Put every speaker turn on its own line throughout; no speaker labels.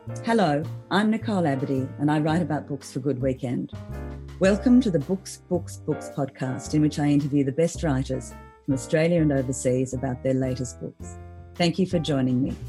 Hello, I'm Nicole Abadie and I write about books for Good Weekend. Welcome to the Books podcast, in which I interview the best writers from Australia and overseas about their latest books. Thank you for joining me.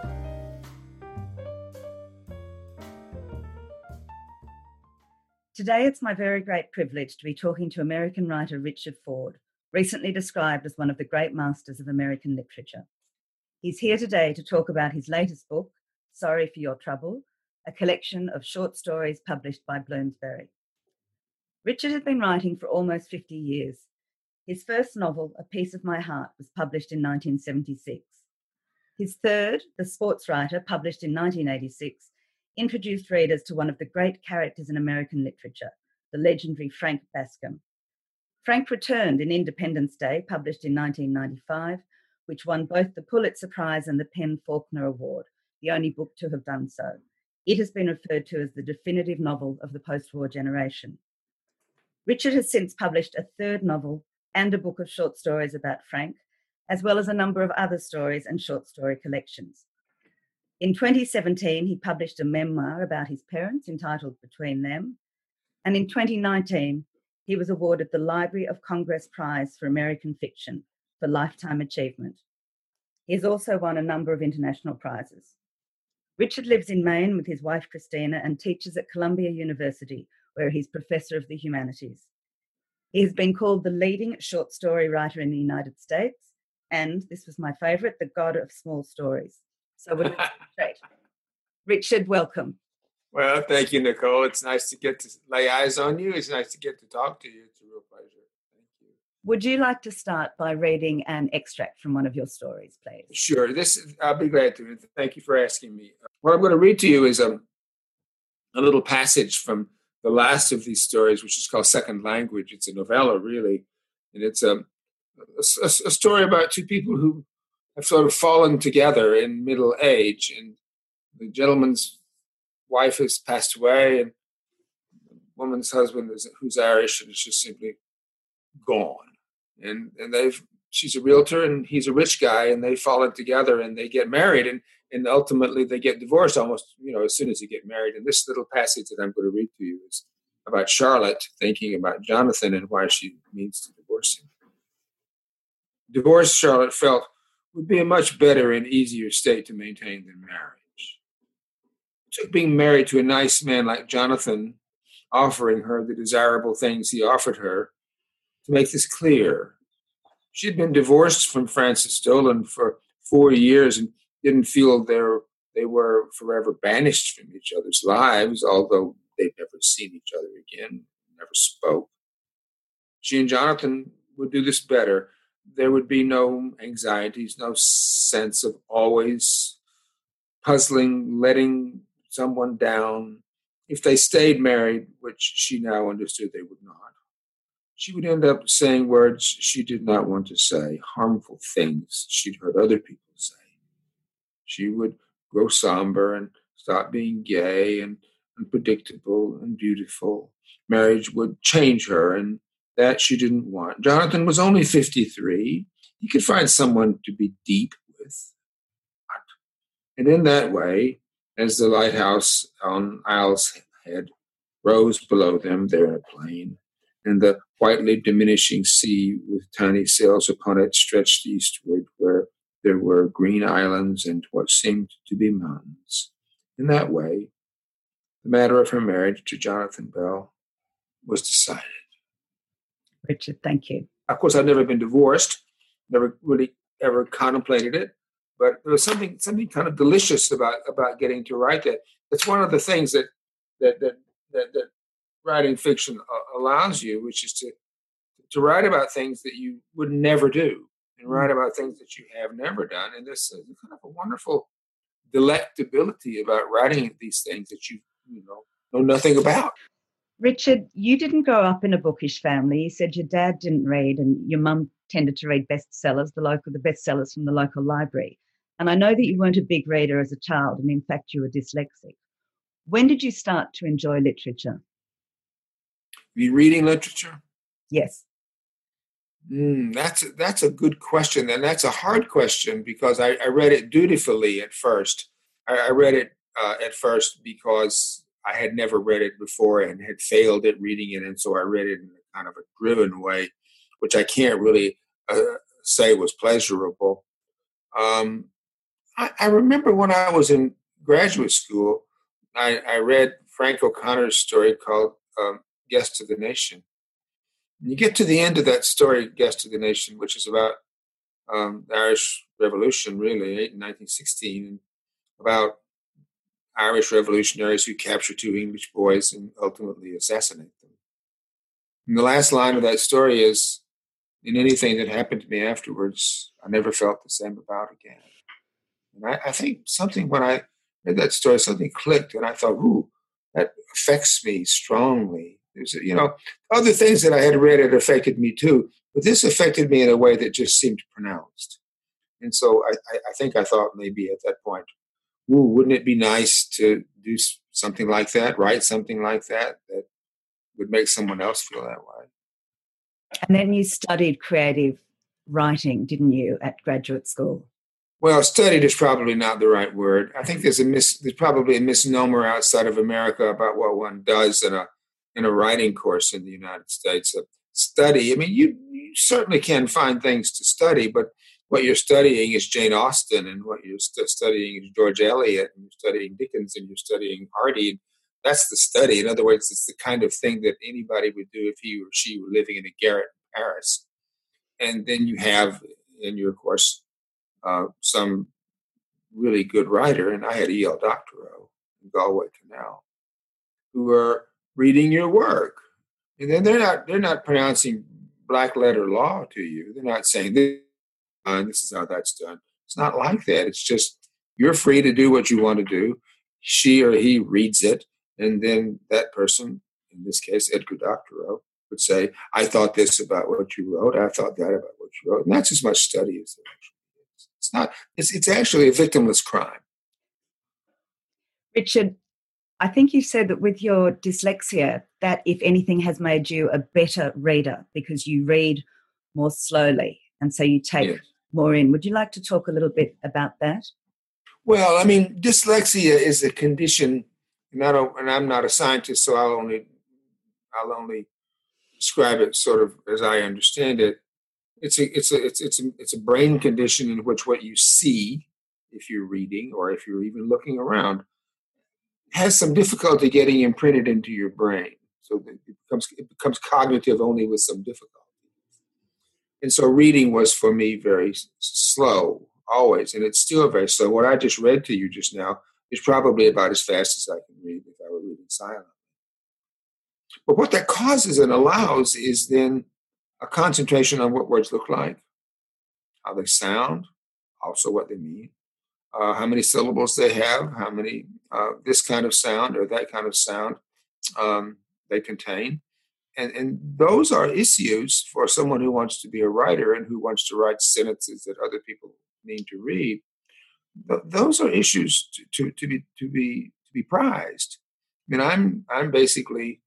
Today it's my very great privilege to be talking to American writer Richard Ford, recently described as one of the great masters of American literature. He's here today to talk about his latest book, Sorry for Your Trouble, a collection of short stories published by Bloomsbury. Richard has been writing for almost 50 years. His first novel, A Piece of My Heart, was published in 1976. His third, The Sports Writer, published in 1986, introduced readers to one of the great characters in American literature, the legendary Frank Bascom. Frank returned in Independence Day, published in 1995, which won both the Pulitzer Prize and the PEN/Faulkner Award, the only book to have done so. It has been referred to as the definitive novel of the post-war generation. Richard has since published a third novel and a book of short stories about Frank, as well as a number of other stories and short story collections. In 2017, he published a memoir about his parents entitled Between Them, and in 2019, he was awarded the Library of Congress Prize for American Fiction for Lifetime Achievement. He has also won a number of international prizes. Richard lives in Maine with his wife Christina and teaches at Columbia University, where he's Professor of the Humanities. He has been called the leading short story writer in the United States, and this was my favourite, the God of Small Stories. So we're straight. Richard, welcome.
Well, thank you, Nicole. It's nice to get to lay eyes on you. It's nice to get to talk to you. It's a real pleasure. Thank you.
Would you like to start by reading an extract from one of your stories, please?
Sure. I'll be glad to. Thank you for asking me. What I'm going to read to you is a little passage from the last of these stories, which is called Second Language. It's a novella, really. And it's a story about two people who have sort of fallen together in middle age. And the gentleman's wife has passed away, and the woman's husband, who's Irish, and is just simply gone. And she's a realtor, and he's a rich guy, and they've fallen together, and they get married, and ultimately they get divorced almost, as soon as they get married. And this little passage that I'm going to read to you is about Charlotte thinking about Jonathan and why she means to divorce him. Divorce, Charlotte felt, would be a much better and easier state to maintain than marriage. It took being married to a nice man like Jonathan, offering her the desirable things he offered her, to make this clear. She had been divorced from Francis Dolan for 4 years and didn't feel they were forever banished from each other's lives, although they'd never seen each other again, never spoke. She and Jonathan would do this better. There would be no anxieties, no sense of always puzzling, letting someone down. If they stayed married, which she now understood they would not, she would end up saying words she did not want to say, harmful things she'd heard other people say. She would grow somber and stop being gay and unpredictable and beautiful. Marriage would change her, and that she didn't want. Jonathan was only 53. He could find someone to be deep with. And in that way, as the lighthouse on Isle's Head rose below them there in a plain, and the whitely diminishing sea with tiny sails upon it stretched eastward where there were green islands and what seemed to be mountains. In that way, the matter of her marriage to Jonathan Bell was decided.
Richard, thank you.
Of course, I've never been divorced, never really ever contemplated it, but there was something kind of delicious about getting to write that. It's one of the things that writing fiction allows you, which is to write about things that you would never do and write about things that you have never done. And there's kind of a wonderful delectability about writing these things that you know nothing about.
Richard, you didn't grow up in a bookish family. You said your dad didn't read and your mum tended to read bestsellers, the bestsellers from the local library. And I know that you weren't a big reader as a child, and in fact you were dyslexic. When did you start to enjoy literature?
Were you reading literature?
Yes.
That's a good question, and that's a hard question because I read it dutifully at first. I read it at first because I had never read it before and had failed at reading it, and so I read it in a kind of a driven way, which I can't really say was pleasurable. I remember when I was in graduate school, I read Frank O'Connor's story called Guest of the Nation. And you get to the end of that story, Guest of the Nation, which is about the Irish Revolution, really, in 1916, about Irish revolutionaries who capture two English boys and ultimately assassinate them. And the last line of that story is, in anything that happened to me afterwards, I never felt the same about again. And I think something, when I read that story, something clicked, and I thought, ooh, that affects me strongly. There's, other things that I had read had affected me too, but this affected me in a way that just seemed pronounced. And so I think I thought maybe at that point, ooh, wouldn't it be nice to do something like that, write something like that would make someone else feel that way.
And then you studied creative writing, didn't you, at graduate school?
Well, studied is probably not the right word. I think there's probably a misnomer outside of America about what one does in a writing course in the United States. A study, I mean, you certainly can find things to study, but what you're studying is Jane Austen, and what you're studying is George Eliot, and you're studying Dickens, and you're studying Hardy. That's the study. In other words, it's the kind of thing that anybody would do if he or she were living in a garret in Paris. And then you have in your course some really good writer, and I had E.L. Doctorow in Galway Canal, who are reading your work. And then they're not pronouncing black letter law to you. They're not saying this is how that's done. It's not like that. It's just you're free to do what you want to do. She or he reads it, and then that person, in this case, Edgar Doctorow, would say, I thought this about what you wrote. I thought that about what you wrote. And that's as much study as there actually is. It's not. It's actually a victimless crime.
Richard, I think you said that with your dyslexia, that if anything has made you a better reader because you read more slowly and so you take more in. Would you like to talk a little bit about that?
Well, I mean, dyslexia is a condition, and I'm not a scientist, so I'll only describe it sort of as I understand it. It's a brain condition in which what you see, if you're reading or if you're even looking around, has some difficulty getting imprinted into your brain. So it becomes cognitive only with some difficulty. And so reading was for me very slow, always, and it's still very slow. What I just read to you just now is probably about as fast as I can read if I were reading silently. But what that causes and allows is then a concentration on what words look like, how they sound, also what they mean, how many syllables they have, how many this kind of sound or that kind of sound they contain. And those are issues for someone who wants to be a writer and who wants to write sentences that other people need to read. Those are issues to be prized. I mean, I'm basically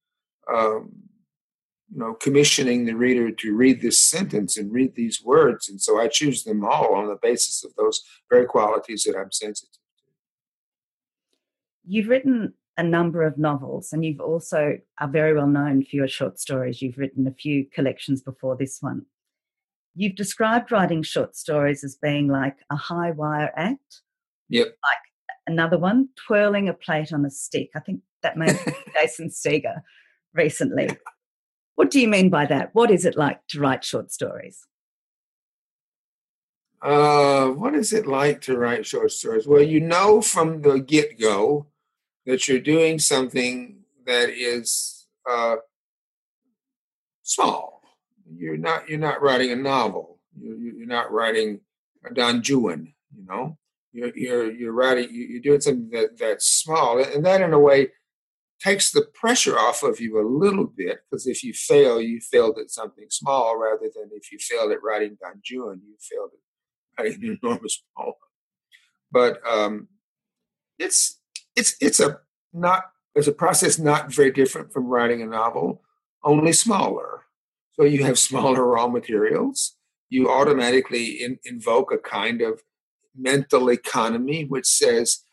commissioning the reader to read this sentence and read these words, and so I choose them all on the basis of those very qualities that I'm sensitive to.
You've written a number of novels, and you've also are very well known for your short stories. You've written a few collections before this one. You've described writing short stories as being like a high wire act.
Yep.
Like another one, twirling a plate on a stick. I think that may be Jason Seeger recently. What do you mean by that? What is it like to write short stories?
What is it like to write short stories? Well, from the get-go that you're doing something that is small. You're not writing a novel. You're not writing a Don Juan. You're writing. You're doing something that's small, and that in a way takes the pressure off of you a little bit, because if you fail, you failed at something small, rather than if you failed at writing Don Juan, you failed at writing an enormous poem. But it's a process not very different from writing a novel, only smaller. So you have smaller raw materials. You automatically invoke a kind of mental economy, which says,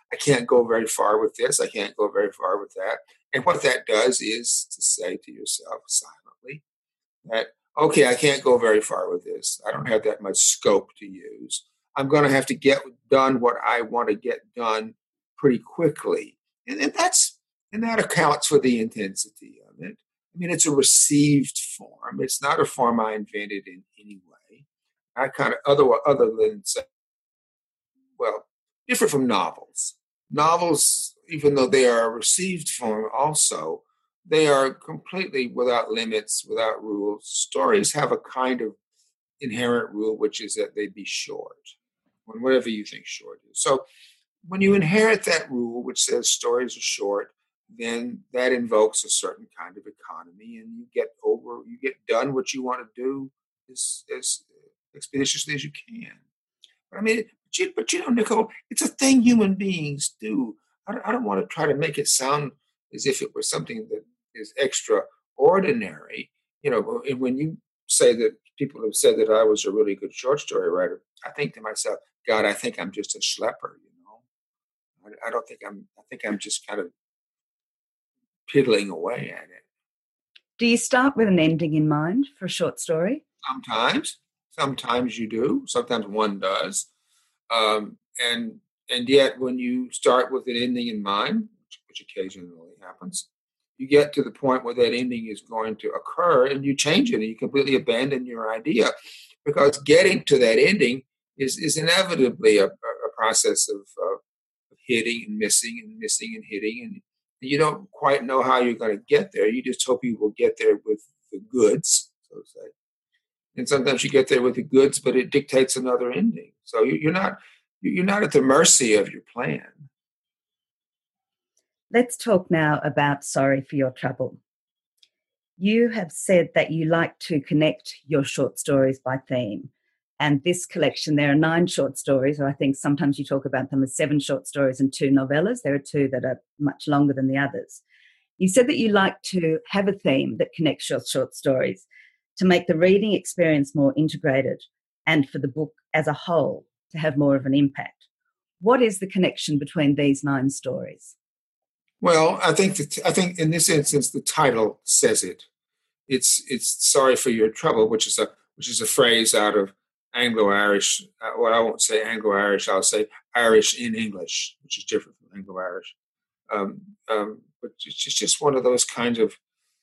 I can't go very far with this. I can't go very far with that. And what that does is to say to yourself silently that, okay, I can't go very far with this. I don't have that much scope to use. I'm going to have to get done what I want to get done pretty quickly. And that accounts for the intensity of it. I mean, it's a received form. It's not a form I invented in any way. I kind of, other than say, well, different from novels. Novels, even though they are a received form also, they are completely without limits, without rules. Stories have a kind of inherent rule, which is that they be short, whatever you think short is. So when you inherit that rule, which says stories are short, then that invokes a certain kind of economy, and you get done what you want to do as expeditiously as you can. But I mean, but Nicole, it's a thing human beings do. I don't want to try to make it sound as if it was something that is extraordinary. And when you say that people have said that I was a really good short story writer, I think to myself, God, I think I'm just a schlepper. I think I'm just kind of piddling away at it.
Do you start with an ending in mind for a short story?
Sometimes you do. Sometimes one does. And yet when you start with an ending in mind, which occasionally happens, you get to the point where that ending is going to occur and you change it and you completely abandon your idea, because getting to that ending is inevitably a process of hitting and missing and hitting, and you don't quite know how you're going to get there. You just hope you will get there with the goods, so to say. And sometimes you get there with the goods, but it dictates another ending. So you're not at the mercy of your plan.
Let's talk now about Sorry for Your Trouble. You have said that you like to connect your short stories by theme. And this collection, there are 9 short stories, or I think sometimes you talk about them as 7 short stories and 2 novellas. There are 2 that are much longer than the others. You said that you like to have a theme that connects your short stories to make the reading experience more integrated and for the book as a whole to have more of an impact. What is the connection between these 9 stories?
Well, I think in this instance the title says it. It's Sorry for Your Trouble, which is a phrase out of Anglo-Irish. Well, I won't say Anglo-Irish. I'll say Irish in English, which is different from Anglo-Irish. But it's just one of those kinds of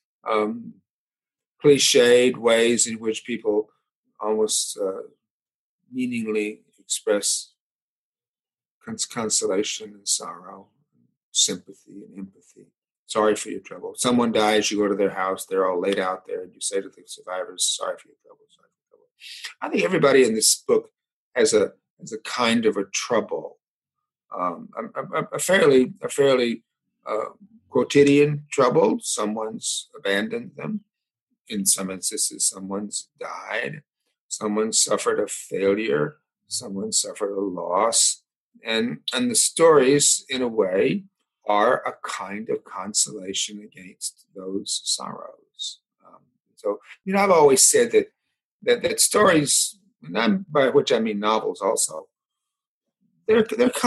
cliched ways in which people almost meaningly express consolation and sorrow, sympathy and empathy. Sorry for your trouble. Someone dies, you go to their house, they're all laid out there, and you say to the survivors, sorry for your trouble, sorry for your trouble. I think everybody in this book has a kind of a trouble, a fairly quotidian trouble. Someone's abandoned them. In some instances, someone's died. Someone suffered a failure. Someone suffered a loss. And the stories, in a way, are a kind of consolation against those sorrows. So, I've always said that stories, and by which I mean novels also, they're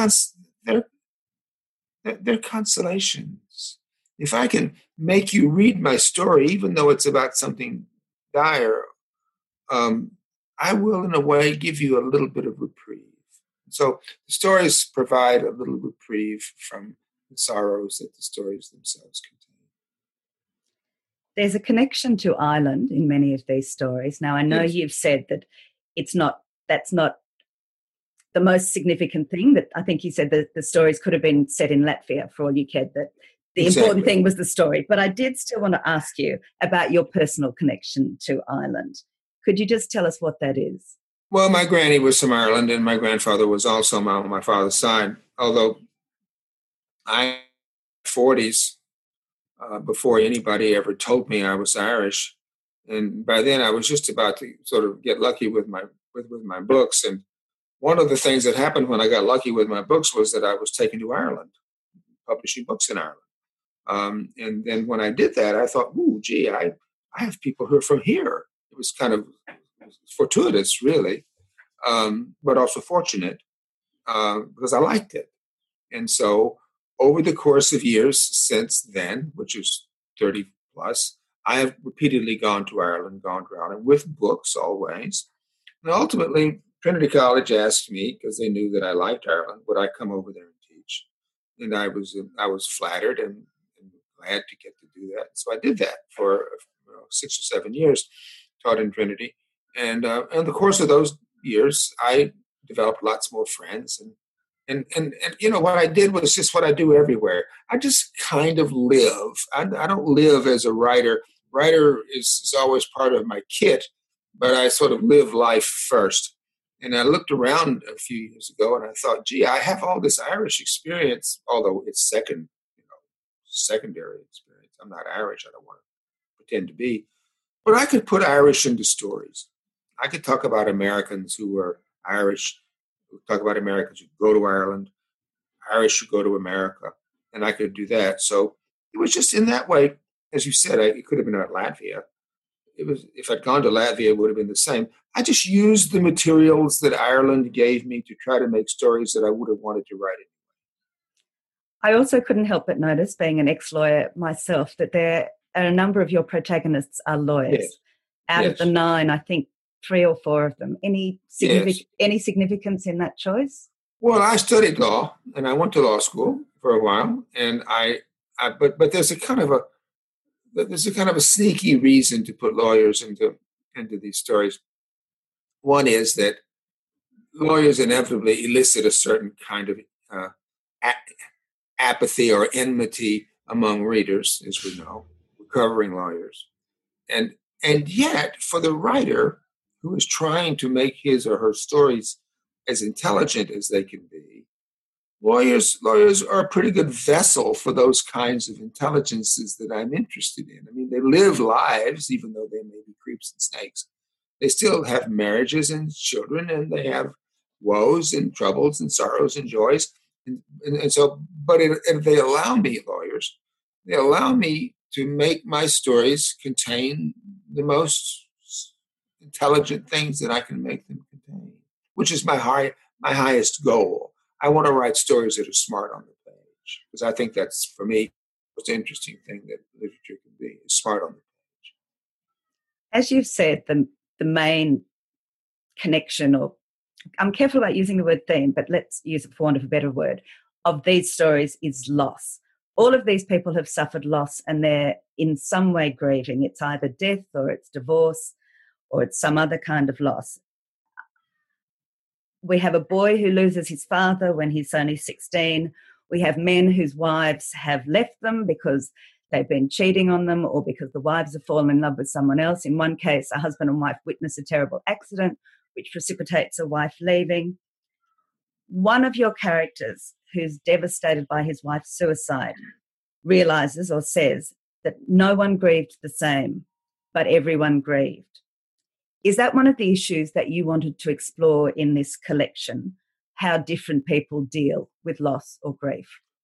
consolations. If I can make you read my story, even though it's about something dire, I will, in a way, give you a little bit of reprieve. So the stories provide a little reprieve from the sorrows that the stories themselves contain.
There's a connection to Ireland in many of these stories. Now, I know You've said that that's not the most significant thing. That I think you said that the stories could have been set in Latvia for all you cared, that the important thing was the story. But I did still want to ask you about your personal connection to Ireland. Could you just tell us what that is?
Well, my granny was from Ireland, and my grandfather was also on my father's side, although I 40s before anybody ever told me I was Irish. And by then I was just about to sort of get lucky with my books. And one of the things that happened when I got lucky with my books was that I was taken to Ireland, publishing books in Ireland. And then when I did that, I thought, ooh, gee, I have people who are from here. It was kind of fortuitous, really, but also fortunate because I liked it. And so over the course of years since then, which is 30 plus, I have repeatedly gone to Ireland with books always. And ultimately, Trinity College asked me, because they knew that I liked Ireland, would I come over there and teach? And I was flattered and glad to get to do that. So I did that for 6 or 7 years, taught in Trinity. And in the course of those years, I developed lots more friends. And what I did was just what I do everywhere. I just kind of live. I don't live as a writer. Writer is always part of my kit, but I sort of live life first. And I looked around a few years ago and I thought, gee, I have all this Irish experience, although it's secondary experience. I'm not Irish. I don't want to pretend to be. But I could put Irish into stories. I could talk about Americans who are Irish, talk about Americans who go to Ireland, Irish who go to America, and I could do that. So it was just in that way, as you said, it could have been at Latvia. It was, if I'd gone to Latvia, it would have been the same. I just used the materials that Ireland gave me to try to make stories that I would have wanted to write.
I also couldn't help but notice, being an ex-lawyer myself, that there are a number of your protagonists are lawyers.
Yes.
Out
Yes.
of the 9, I think 3 or 4 of them. Any significance in that choice?
Well, I studied law, and I went to law school for a while, and but there's a kind of a sneaky reason to put lawyers into these stories. One is that lawyers inevitably elicit a certain kind of apathy or enmity among readers, as we know, recovering lawyers, and yet for the writer who is trying to make his or her stories as intelligent as they can be, lawyers are a pretty good vessel for those kinds of intelligences that I'm interested in. I mean, they live lives, even though they may be creeps and snakes. They still have marriages and children, and they have woes and troubles and sorrows and joys. And so, but if they allow me, lawyers, they allow me to make my stories contain the most intelligent things that I can make them contain, which is my highest goal. I want to write stories that are smart on the page, because I think that's, for me, the most interesting thing that literature can be, is smart on the page.
As you've said, the main connection, or I'm careful about using the word theme, but let's use it for want of a better word, of these stories is loss. All of these people have suffered loss, and they're in some way grieving. It's either death, or it's divorce, or it's some other kind of loss. We have a boy who loses his father when he's only 16. We have men whose wives have left them because they've been cheating on them, or because the wives have fallen in love with someone else. In one case, a husband and wife witness a terrible accident, which precipitates a wife leaving. One of your characters, who's devastated by his wife's suicide, realizes or says that no one grieved the same, but everyone grieved. Is that one of the issues that you wanted to explore in this collection, how different people deal with loss or grief?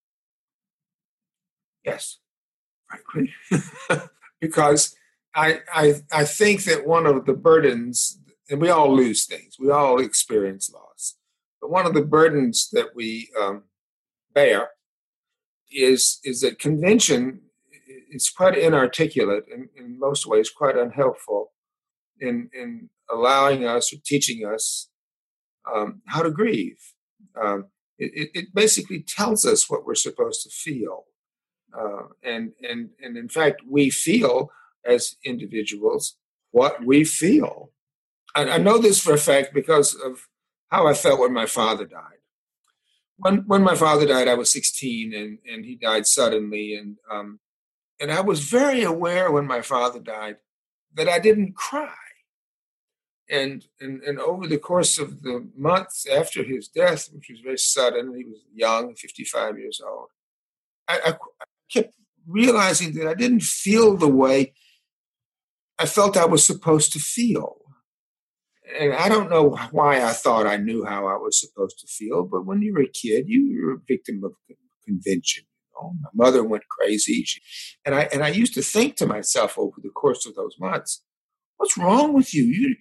Yes, frankly, because I think that one of the burdens, and we all lose things, we all experience loss, but one of the burdens that we bear is that convention is quite inarticulate, in most ways quite unhelpful in allowing us or teaching us how to grieve. It basically tells us what we're supposed to feel. And in fact, we feel as individuals what we feel. I know this for a fact because of how I felt when my father died. When my father died, I was 16, and he died suddenly. And I was very aware when my father died that I didn't cry. And over the course of the months after his death, which was very sudden, he was young, 55 years old, I kept realizing that I didn't feel the way I felt I was supposed to feel. And I don't know why I thought I knew how I was supposed to feel, but when you're a kid, you're a victim of convention. You know? My mother went crazy, and I used to think to myself over the course of those months, "What's wrong with you?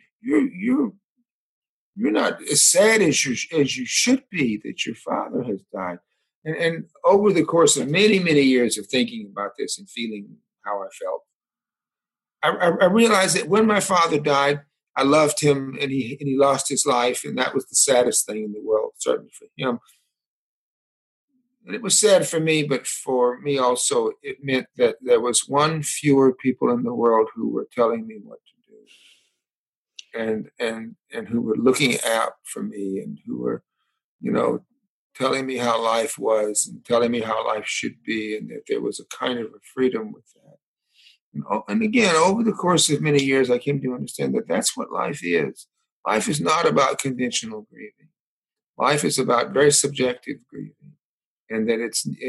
You're not as sad as you should be that your father has died." And over the course of many, many years of thinking about this and feeling how I felt, I realized that when my father died, I loved him, and he lost his life, and that was the saddest thing in the world, certainly for him. And it was sad for me, but for me also, it meant that there was one fewer people in the world who were telling me what to do, and who were looking out for me, and who were, telling me how life was and telling me how life should be, and that there was a kind of a freedom with that. And again, over the course of many years, I came to understand that that's what life is. Life is not about conventional grieving. Life is about very subjective grieving, and that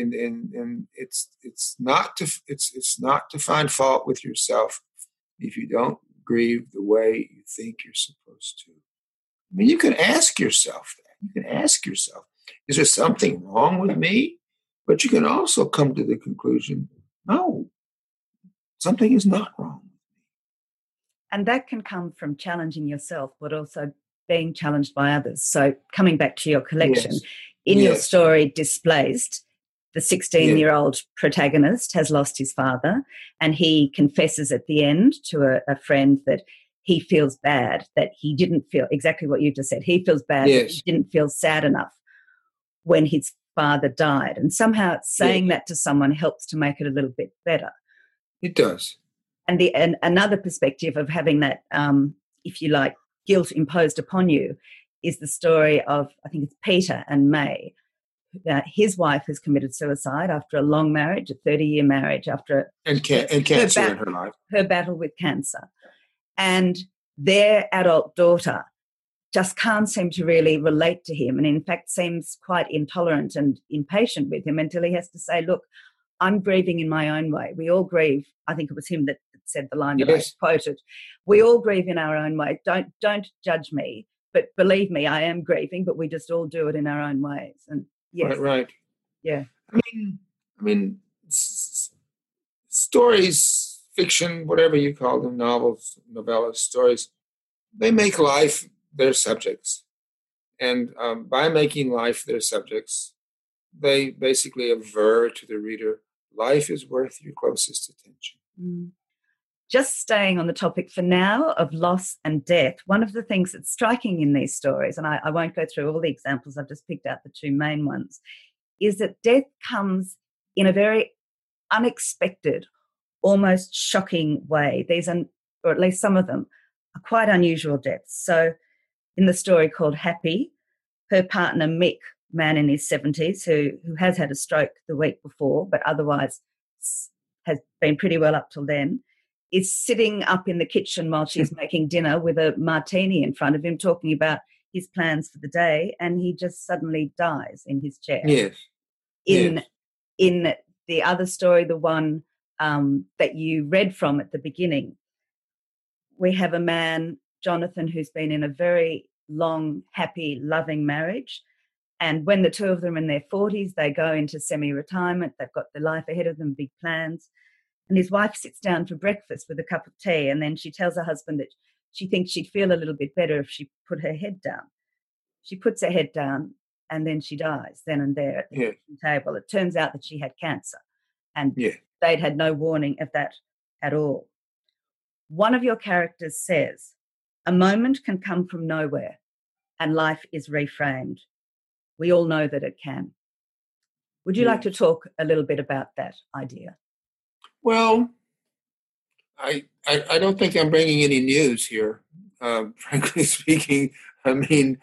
it's not to find fault with yourself if you don't grieve the way you think you're supposed to. I mean, you can ask yourself that. You can ask yourself, is there something wrong with me? But you can also come to the conclusion, no, something is not wrong.
And that can come from challenging yourself, but also being challenged by others. So coming back to your collection,
Yes.
in your
Yes.
story, Displaced, the 16-year-old protagonist has lost his father, and he confesses at the end to a friend that he feels bad, that he didn't feel exactly what you just said. He feels bad that he didn't feel sad enough when his father died. And somehow saying that to someone helps to make it a little bit better.
It does.
And another perspective of having that, if you like, guilt imposed upon you is the story of, I think it's Peter and May. His wife has committed suicide after a long marriage, a 30-year marriage, after
and cancer in her life.
Her battle with cancer. And their adult daughter just can't seem to really relate to him, and in fact seems quite intolerant and impatient with him until he has to say, look, I'm grieving in my own way. We all grieve. I think it was him that said the line that I quoted. We all grieve in our own way. Don't judge me, but believe me, I am grieving, but we just all do it in our own ways. And yes.
Right.
Yeah.
I mean, stories, fiction, whatever you call them, novels, novellas, stories, they make life their subjects. And by making life their subjects, they basically aver to the reader, life is worth your closest attention.
Mm. Just staying on the topic for now of loss and death, one of the things that's striking in these stories, and I won't go through all the examples, I've just picked out the two main ones, is that death comes in a very unexpected, almost shocking way. These are, or at least some of them, are quite unusual deaths. So in the story called Happy, her partner Mick, man in his 70s, who has had a stroke the week before, but otherwise has been pretty well up till then, is sitting up in the kitchen while she's making dinner with a martini in front of him, talking about his plans for the day, and he just suddenly dies in his chair.
Yes.
In the other story, the one that you read from at the beginning, we have a man, Jonathan, who's been in a very long, happy, loving marriage. And when the two of them are in their 40s, they go into semi-retirement. They've got their life ahead of them, big plans. And his wife sits down for breakfast with a cup of tea, and then she tells her husband that she thinks she'd feel a little bit better if she put her head down. She puts her head down, and then she dies then and there at the kitchen table. It turns out that she had cancer, and they'd had no warning of that at all. One of your characters says, a moment can come from nowhere, and life is reframed. We all know that it can. Would you like to talk a little bit about that idea?
Well, I don't think I'm bringing any news here. Frankly speaking, I mean,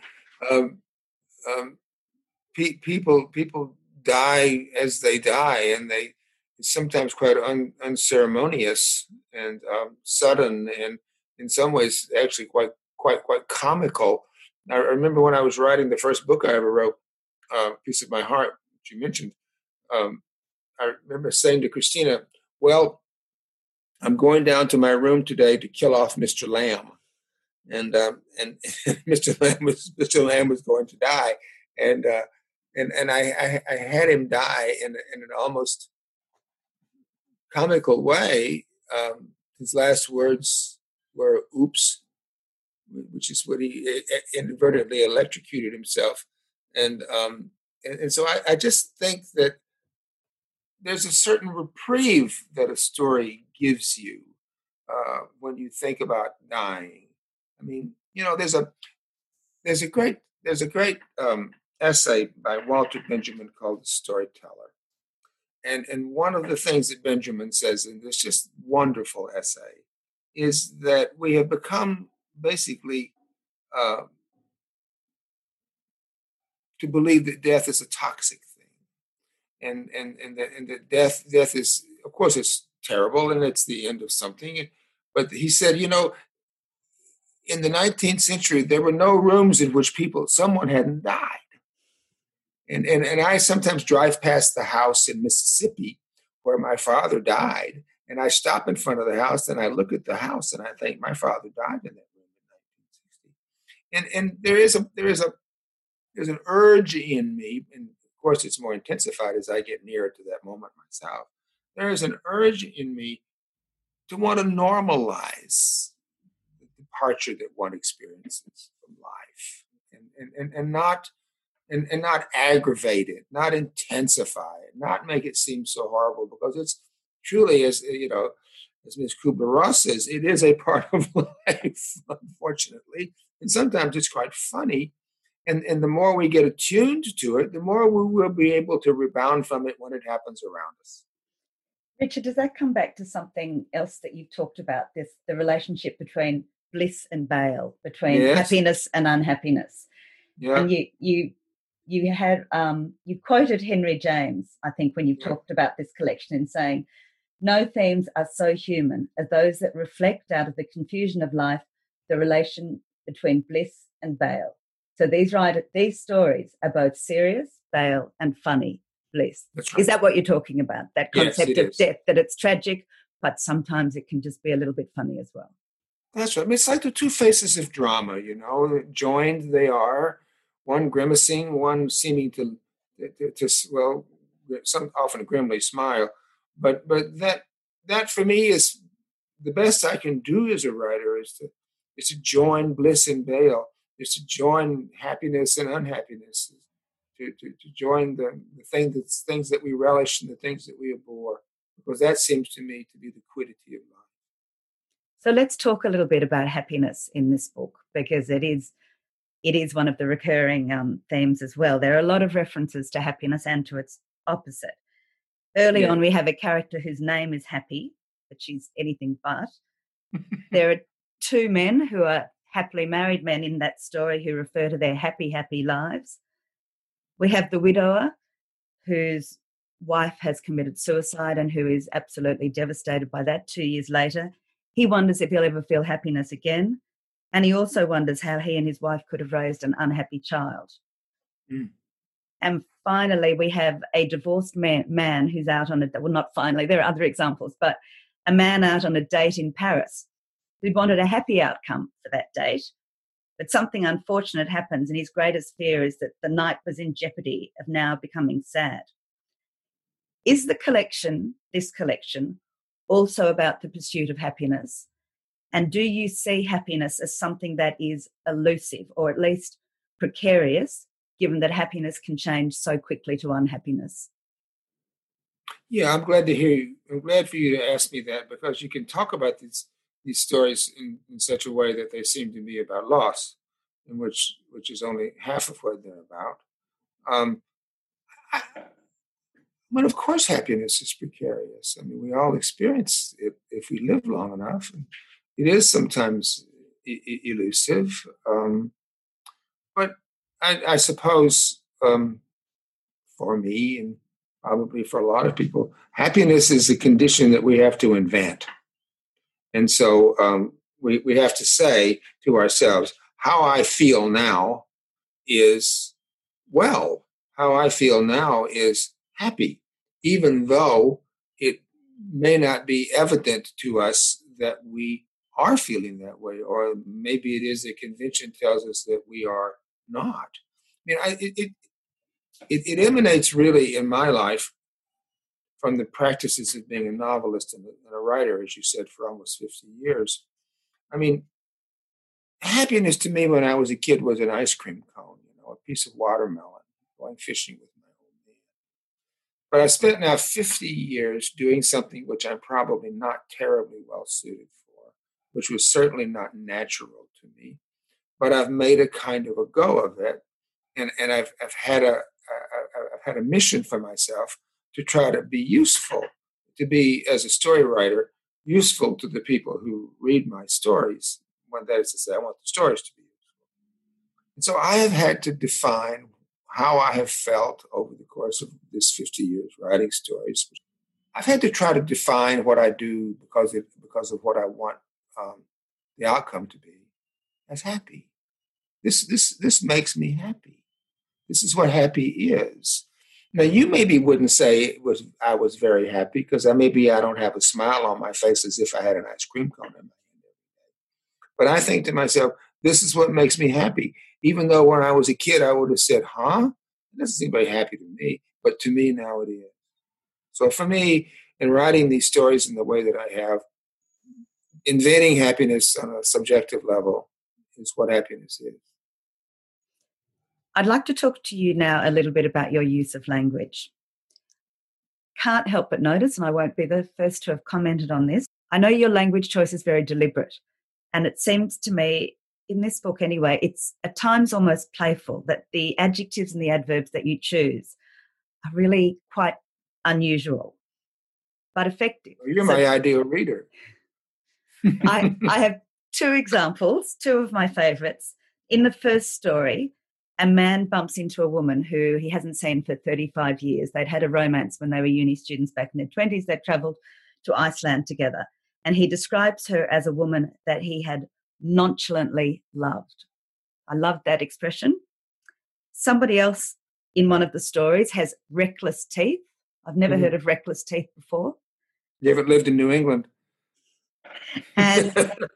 people die as they die, and it's sometimes quite unceremonious and sudden, and in some ways actually quite comical. I remember when I was writing the first book I ever wrote, Piece of My Heart, which you mentioned. I remember saying to Christina, well, I'm going down to my room today to kill off Mr. Lamb. And Mr. Lamb was going to die. And I had him die in an almost comical way. His last words were, oops, which is what he inadvertently electrocuted himself. And and so I just think that there's a certain reprieve that a story gives you when you think about dying. I mean, there's a great essay by Walter Benjamin called The Storyteller, and one of the things that Benjamin says in this just wonderful essay is that we have become basically uh, to believe that death is a toxic thing, and that death is, of course, it's terrible and it's the end of something. But he said, in the 19th century, there were no rooms in which someone hadn't died. And I sometimes drive past the house in Mississippi where my father died, and I stop in front of the house and I look at the house and I think my father died in that room in 1960. And there's an urge in me, and of course it's more intensified as I get nearer to that moment myself. There is an urge in me to want to normalize the departure that one experiences from life, and not aggravate it, not intensify it, not make it seem so horrible, because it's truly, as Ms. Kubler-Ross says, it is a part of life, unfortunately, and sometimes it's quite funny. And the more we get attuned to it, the more we will be able to rebound from it when it happens around us.
Richard, does that come back to something else that you've talked about, the relationship between bliss and bale, between happiness and unhappiness?
Yeah.
And you quoted Henry James, I think, when you talked about this collection, in saying, "No themes are so human as those that reflect out of the confusion of life the relation between bliss and bale." So these stories are both serious, bale, and funny bliss.
That's right.
Is that what you're talking about? That concept of
is.
death, that it's tragic, but sometimes it can just be a little bit funny as well.
That's right. I mean, it's like the two faces of drama, joined they are, one grimacing, one seeming to some often grimly smile. But that for me is the best I can do as a writer, is to join bliss and bale, is to join happiness and unhappiness, to join the things that we relish and the things that we abhor, because that seems to me to be the quiddity of life.
So let's talk a little bit about happiness in this book, because it is one of the recurring themes as well. There are a lot of references to happiness and to its opposite. Early on, we have a character whose name is Happy, but she's anything but. There are two men who are happily married men in that story who refer to their happy, happy lives. We have the widower whose wife has committed suicide and who is absolutely devastated by that 2 years later. He wonders if he'll ever feel happiness again. And he also wonders how he and his wife could have raised an unhappy child.
Mm.
And finally, we have a divorced man who's out on not finally, there are other examples, but a man out on a date in Paris who wanted a happy outcome for that date. But something unfortunate happens, and his greatest fear is that the night was in jeopardy of now becoming sad. Is this collection, also about the pursuit of happiness? And do you see happiness as something that is elusive, or at least precarious, given that happiness can change so quickly to unhappiness?
Yeah, I'm glad to hear you. I'm glad for you to ask me that, because you can talk about these stories in such a way that they seem to be about loss, in which is only half of what they're about. But of course, happiness is precarious. I mean, we all experience it if we live long enough. And it is sometimes elusive. But I suppose for me, and probably for a lot of people, happiness is a condition that we have to invent. And so we have to say to ourselves, how I feel now is well. How I feel now is happy, even though it may not be evident to us that we are feeling that way, or maybe it is the convention tells us that we are not. I mean, it emanates really in my life from the practices of being a novelist and a writer, as you said, for almost 50 years. I mean, happiness to me when I was a kid was an ice cream cone, a piece of watermelon, going fishing with But I spent now 50 years doing something which I'm probably not terribly well suited for, which was certainly not natural to me. But I've made a kind of a go of it, and I've had I've had a mission for myself to try to be useful, to be, as a story writer, useful to the people who read my stories. One, that is to say, I want the stories to be useful. And so I have had to define how I have felt over the course of this 50 years writing stories. I've had to try to define what I do because of what I want the outcome to be as happy. This makes me happy. This is what happy is. Now, you maybe wouldn't say I was very happy because maybe I don't have a smile on my face as if I had an ice cream cone in my hand. But I think to myself, this is what makes me happy. Even though when I was a kid, I would have said, huh? It doesn't seem very happy to me. But to me now it is. So for me, in writing these stories in the way that I have, inventing happiness on a subjective level is what happiness is.
I'd like to talk to you now a little bit about your use of language. Can't help but notice, and I won't be the first to have commented on this, I know your language choice is very deliberate. And it seems to me, in this book anyway, it's at times almost playful, that the adjectives and the adverbs that you choose are really quite unusual, but effective.
Well, you're my ideal reader.
I have two examples, two of my favourites. In the first story, a man bumps into a woman who he hasn't seen for 35 years. They'd had a romance when they were uni students back in their 20s. They'd travelled to Iceland together. And he describes her as a woman that he had nonchalantly loved. I loved that expression. Somebody else in one of the stories has reckless teeth. I've never heard of reckless teeth before.
You haven't lived in New England.
And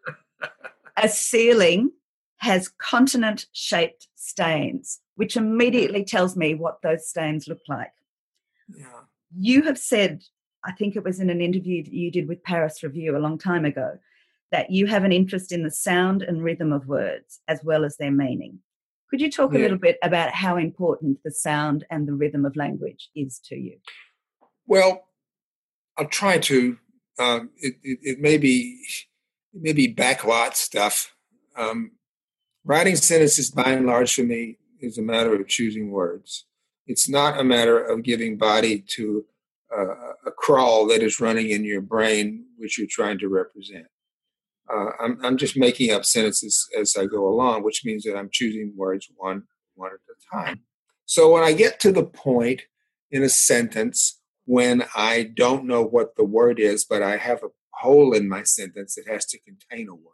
a ceiling has continent-shaped stains, which immediately tells me what those stains look like.
Yeah.
You have said, I think it was in an interview that you did with Paris Review a long time ago, that you have an interest in the sound and rhythm of words as well as their meaning. Could you talk a little bit about how important the sound and the rhythm of language is to you?
Well, I'll try to. It may be backlot stuff. Writing sentences, by and large, for me, is a matter of choosing words. It's not a matter of giving body to a crawl that is running in your brain, which you're trying to represent. I'm just making up sentences as I go along, which means that I'm choosing words one at a time. So when I get to the point in a sentence when I don't know what the word is, but I have a hole in my sentence that has to contain a word,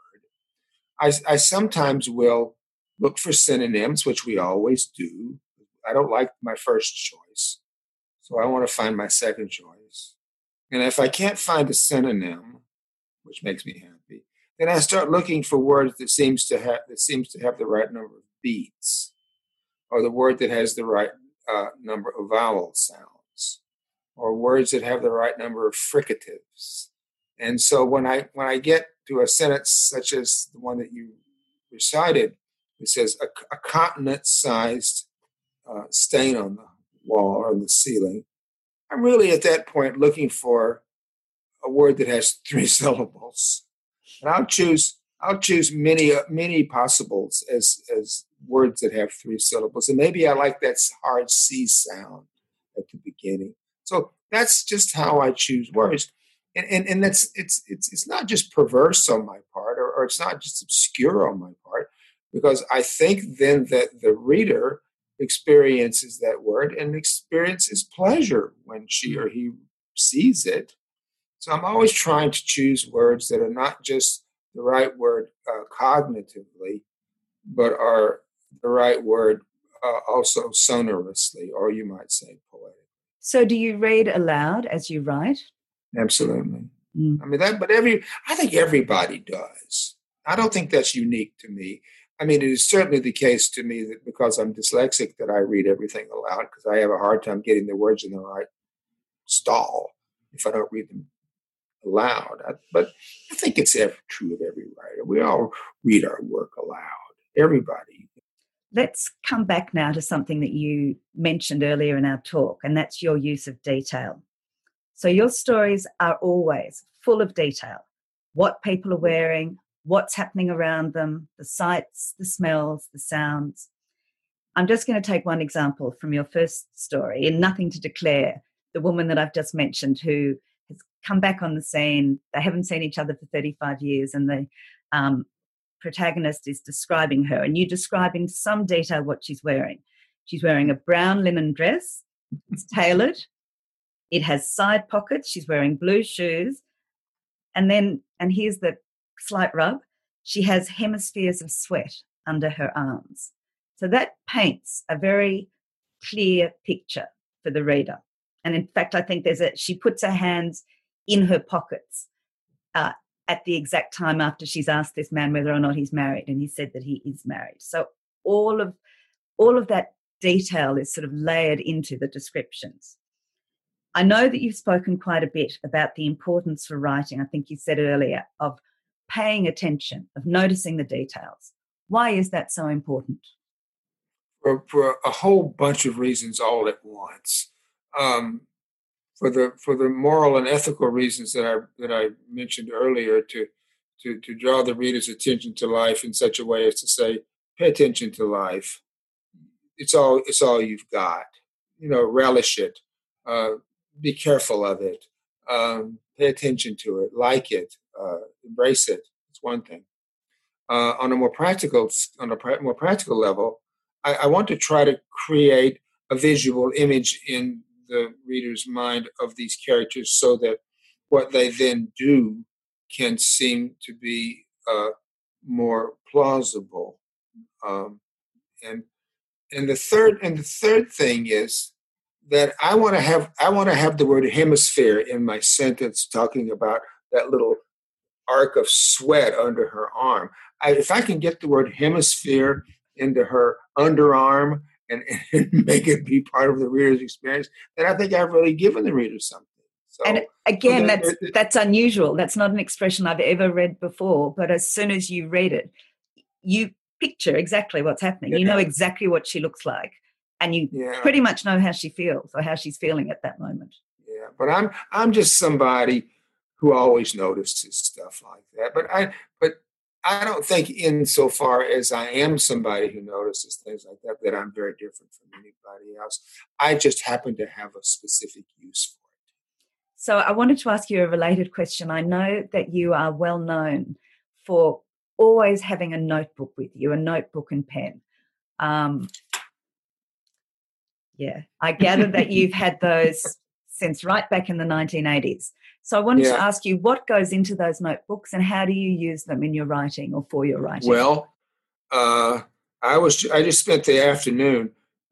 I sometimes will look for synonyms, which we always do. I don't like my first choice, so I want to find my second choice. And if I can't find a synonym, which makes me happy, then I start looking for words that seems to have the right number of beats, or the word that has the right number of vowel sounds, or words that have the right number of fricatives. And so when I get to a sentence such as the one that you recited, it says a continent-sized stain on the wall or on the ceiling, I'm really at that point looking for a word that has 3 syllables. And I'll choose many possibles as words that have 3 syllables. And maybe I like that hard C sound at the beginning. So that's just how I choose words. And that's it's not just perverse on my part, or it's not just obscure on my part, because I think then that the reader experiences that word and experiences pleasure when she or he sees it. So I'm always trying to choose words that are not just the right word cognitively, but are the right word also sonorously, or you might say poetically.
So do you read aloud as you write?
Absolutely. I mean I think everybody does. I don't think that's unique to me. I mean, it is certainly the case to me that because I'm dyslexic that I read everything aloud, because I have a hard time getting the words in the right stall if I don't read them aloud. But I think it's true of every writer. We all read our work aloud. Everybody.
Let's come back now to something that you mentioned earlier in our talk, and that's your use of detail. So your stories are always full of detail. What people are wearing, what's happening around them, the sights, the smells, the sounds. I'm just going to take one example from your first story, in Nothing to Declare, the woman that I've just mentioned who has come back on the scene. They haven't seen each other for 35 years, and the protagonist is describing her, and you describe in some detail what she's wearing. She's wearing a brown linen dress. It's tailored. It has side pockets. She's wearing blue shoes. And here's the slight rub, she has hemispheres of sweat under her arms. So that paints a very clear picture for the reader. And in fact, I think she puts her hands in her pockets at the exact time after she's asked this man whether or not he's married, and he said that he is married. So all of that detail is sort of layered into the descriptions. I know that you've spoken quite a bit about the importance for writing, I think you said earlier, of paying attention, of noticing the details. Why is that so important?
For a whole bunch of reasons all at once. For the moral and ethical reasons that I mentioned earlier, to draw the reader's attention to life in such a way as to say, pay attention to life. It's all you've got. Relish it. Be careful of it. Pay attention to it. Like it. Embrace it. It's one thing. On a more practical level, I want to try to create a visual image in the reader's mind of these characters so that what they then do can seem to be more plausible. And the third thing is that I want to have the word hemisphere in my sentence talking about that little arc of sweat under her arm. If I can get the word hemisphere into her underarm and make it be part of the reader's experience, then I think I've really given the reader something. So,
and again, that's unusual. That's not an expression I've ever read before, but as soon as you read it, you picture exactly what's happening. Yeah. You know exactly what she looks like, and you pretty much know how she feels or how she's feeling at that moment.
Yeah, but I'm just somebody who always notices stuff like that. But I don't think insofar as I am somebody who notices things like that I'm very different from anybody else. I just happen to have a specific use for it.
So I wanted to ask you a related question. I know that you are well known for always having a notebook with you, a notebook and pen. I gather that you've had those since right back in the 1980s. So I wanted to ask you, what goes into those notebooks and how do you use them in your writing or for your writing?
Well, I just spent the afternoon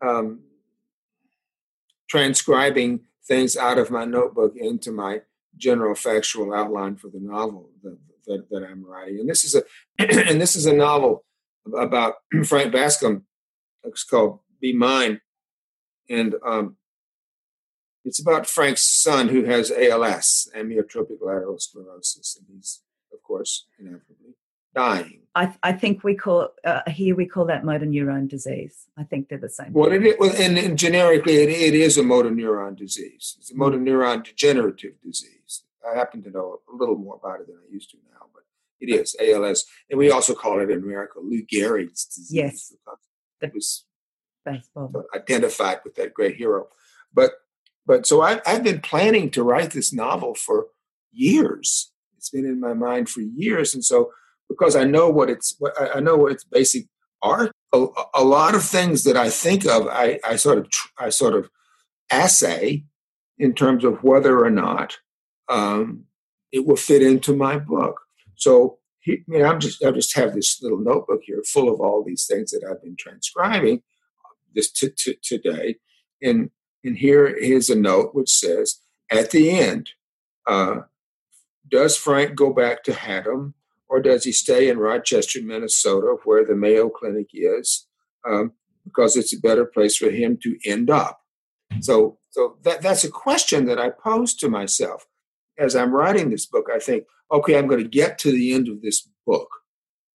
transcribing things out of my notebook into my general factual outline for the novel that I'm writing. And this is a novel about Frank Bascom. It's called Be Mine, and it's about Frank's son who has ALS, amyotrophic lateral sclerosis, and he's, of course, inevitably dying.
I think we call that motor neuron disease. I think they're the same.
Well, and generically, it is a motor neuron disease. It's a motor neuron degenerative disease. I happen to know a little more about it than I used to now, but it is ALS, and we also call it in America Lou Gehrig's disease.
Yes,
it was
baseball
identified with that great hero, but so I've been planning to write this novel for years. It's been in my mind for years, and so because I know what its basic are, a lot of things that I think of, I sort of assay in terms of whether or not it will fit into my book. So I just have this little notebook here full of all these things that I've been transcribing this today, and here's a note which says, at the end, does Frank go back to Haddam, or does he stay in Rochester, Minnesota, where the Mayo Clinic is, because it's a better place for him to end up? So that's a question that I pose to myself as I'm writing this book. I think, okay, I'm going to get to the end of this book.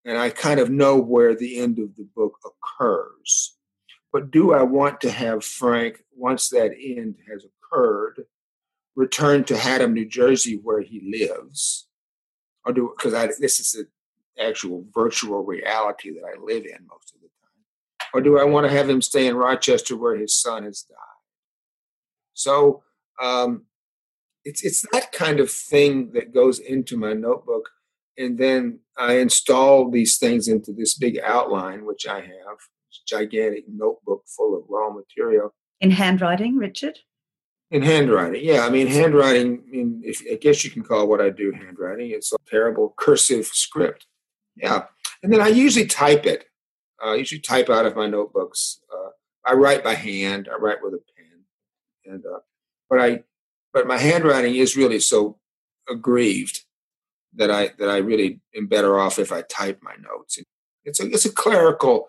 and I kind of know where the end of the book occurs. But do I want to have Frank, once that end has occurred, return to Haddam, New Jersey, where he lives? Or because this is an actual virtual reality that I live in most of the time. Or do I want to have him stay in Rochester where his son has died? So it's that kind of thing that goes into my notebook. And then I install these things into this big outline, which I have, this gigantic notebook full of raw material.
In handwriting, Richard?
In handwriting, yeah. I mean, handwriting, I guess you can call what I do handwriting. It's a terrible cursive script. Yeah. And then I usually type it. I usually type out of my notebooks. I write by hand. I write with a pen. And but my handwriting is really so aggrieved that I really am better off if I type my notes. It's a clerical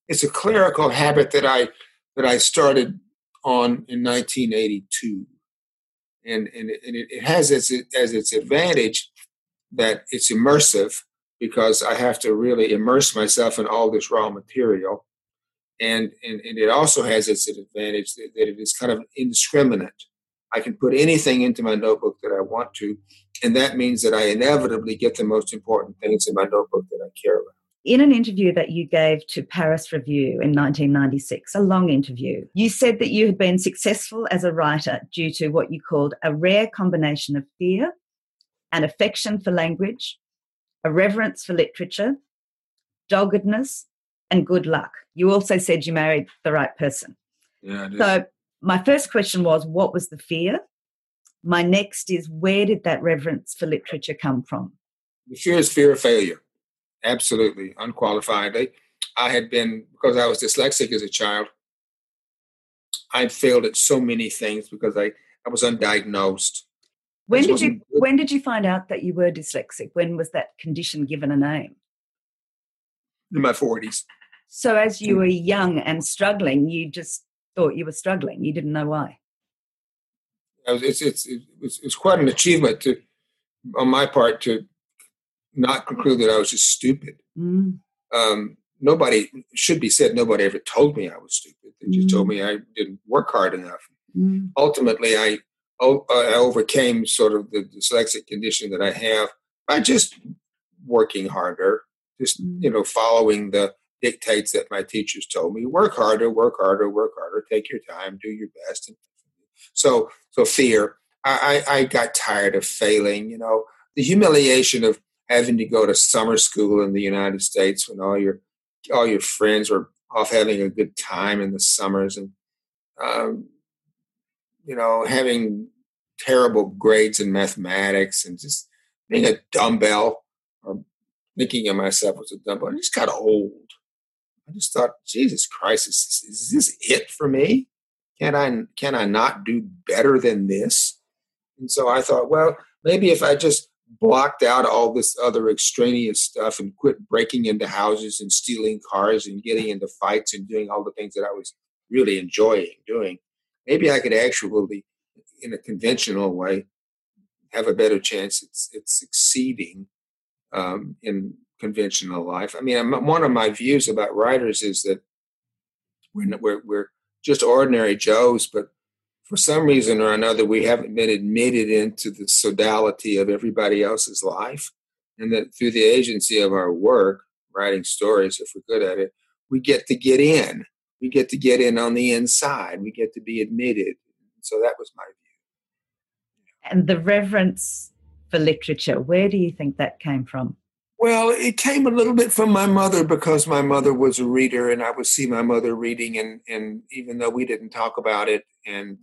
habit that I started on in 1982, and it has as its advantage that it's immersive, because I have to really immerse myself in all this raw material, and it also has its advantage that it is kind of indiscriminate. I can put anything into my notebook that I want to, and that means that I inevitably get the most important things in my notebook that I care about.
In an interview that you gave to Paris Review in 1996, a long interview, you said that you had been successful as a writer due to what you called a rare combination of fear, an affection for language, a reverence for literature, doggedness, and good luck. You also said you married the right person.
Yeah.
So my first question was, what was the fear? My next is, where did that reverence for literature come from?
The fear is fear of failure. Absolutely, unqualifiedly. I had been, because I was dyslexic as a child, I failed at so many things because I was undiagnosed.
When did you find out that you were dyslexic? When was that condition given a name?
In my 40s.
So as you were young and struggling, you just thought you were struggling. You didn't know why.
It's quite an achievement on my part to not conclude that I was just stupid.
Mm.
Nobody should be said. Nobody ever told me I was stupid. They just told me I didn't work hard enough.
Mm.
Ultimately, I overcame sort of the dyslexic condition that I have by just working harder, just following the dictates that my teachers told me. Work harder, take your time, do your best. So fear. I got tired of failing. The humiliation of having to go to summer school in the United States when all your friends were off having a good time in the summers, and having terrible grades in mathematics, and just being a dumbbell, or thinking of myself as a dumbbell. I just got old. I just thought, Jesus Christ, is this it for me? Can I not do better than this? And so I thought, well, maybe if I just blocked out all this other extraneous stuff and quit breaking into houses and stealing cars and getting into fights and doing all the things that I was really enjoying doing, maybe I could actually, in a conventional way, have a better chance at succeeding in conventional life. I mean, one of my views about writers is that we're just ordinary Joes, but for some reason or another, we haven't been admitted into the sodality of everybody else's life. And that through the agency of our work, writing stories, if we're good at it, we get to get in. We get to get in on the inside. We get to be admitted. So that was my view.
And the reverence for literature, where do you think that came from?
Well, it came a little bit from my mother, because my mother was a reader, and I would see my mother reading, and even though we didn't talk about it, and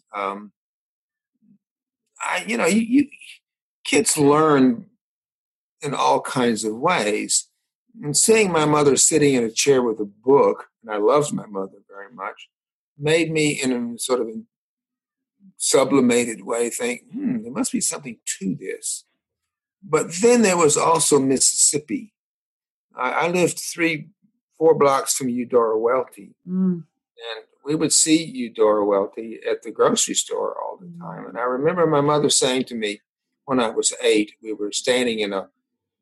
kids learn in all kinds of ways. And seeing my mother sitting in a chair with a book, and I loved my mother very much, made me, in a sort of sublimated way, think, there must be something to this. But then there was also Mississippi. I lived 3-4 blocks from Eudora Welty. And we would see Eudora Welty at the grocery store all the time. And I remember my mother saying to me when I was 8, we were standing in a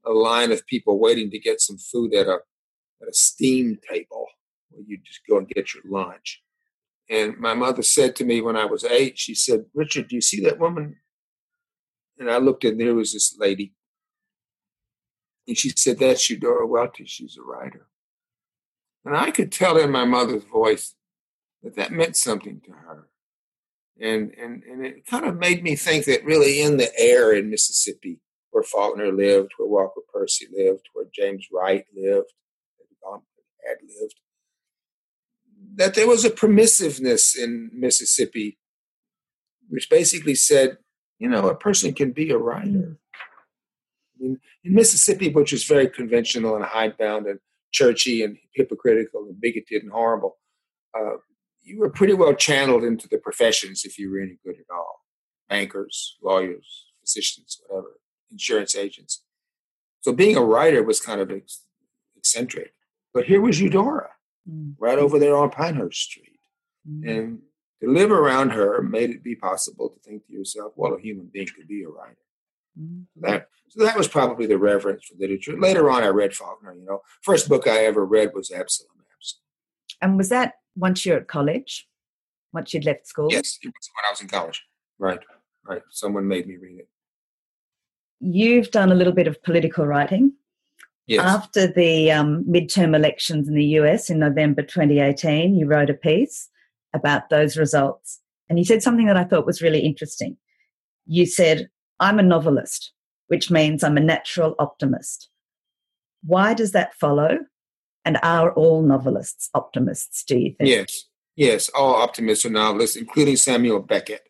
a line of people waiting to get some food at a steam table where you just go and get your lunch. And my mother said to me when I was 8, she said, "Richard, do you see that woman?" And I looked, and there was this lady. And she said, "That's Eudora Welty. She's a writer." And I could tell in my mother's voice that meant something to her. And it kind of made me think that really in the air in Mississippi, where Faulkner lived, where Walker Percy lived, where James Wright lived, had lived, that there was a permissiveness in Mississippi, which basically said, a person can be a writer. In Mississippi, which is very conventional and hidebound and churchy and hypocritical and bigoted and horrible, you were pretty well channeled into the professions if you were any good at all. Bankers, lawyers, physicians, whatever, insurance agents. So being a writer was kind of eccentric. But here was Eudora, right over there on Pinehurst Street. And to live around her made it be possible to think to yourself, well, a human being could be a writer. So that was probably the reverence for literature. Later on, I read Faulkner. First book I ever read was Absalom.
And was that once you're at college? Once you'd left school?
Yes, it was when I was in college. Right. Someone made me read it.
You've done a little bit of political writing.
Yes.
After the midterm elections in the US in November 2018, you wrote a piece about those results. And you said something that I thought was really interesting. You said, "I'm a novelist, which means I'm a natural optimist." Why does that follow? And are all novelists optimists, do you think?
Yes, all optimists are novelists, including Samuel Beckett.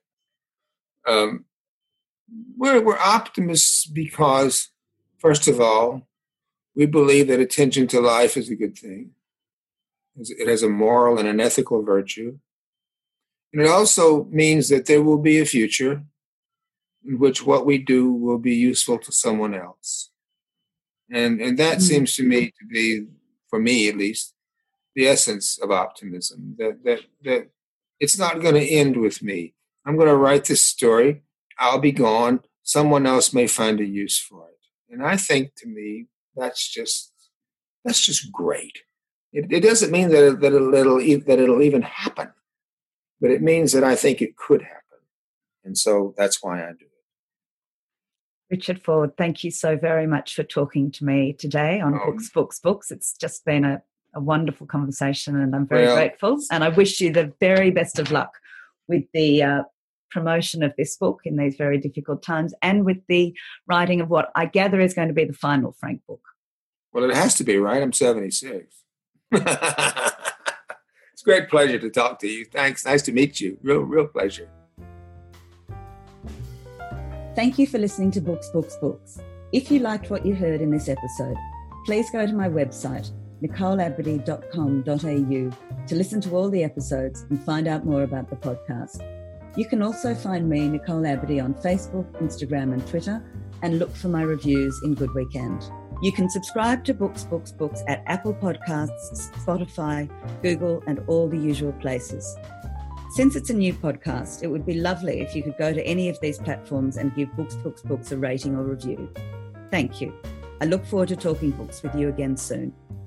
We're optimists because, first of all, we believe that attention to life is a good thing. It has a moral and an ethical virtue. And it also means that there will be a future in which what we do will be useful to someone else. And that seems to me to be, for me at least, the essence of optimism, that it's not going to end with me. I'm going to write this story. I'll be gone. Someone else may find a use for it. And I think, to me, that's just great. It doesn't mean that it'll even happen, but it means that I think it could happen. And so that's why I do it.
Richard Ford, thank you so very much for talking to me today on Books. It's just been a wonderful conversation, and I'm very grateful. And I wish you the very best of luck with the promotion of this book in these very difficult times, and with the writing of what I gather is going to be the final Frank book.
Well, it has to be, right? I'm 76. It's a great pleasure to talk to you. Thanks. Nice to meet you. Real pleasure.
Thank you for listening to Books. If you liked what you heard in this episode, please go to my website, nicoleabadie.com.au, to listen to all the episodes and find out more about the podcast. You can also find me, Nicole Abadie, on Facebook, Instagram and Twitter, and look for my reviews in Good Weekend. You can subscribe to Books at Apple Podcasts, Spotify, Google, and all the usual places. Since it's a new podcast, it would be lovely if you could go to any of these platforms and give Books a rating or review. Thank you. I look forward to talking books with you again soon.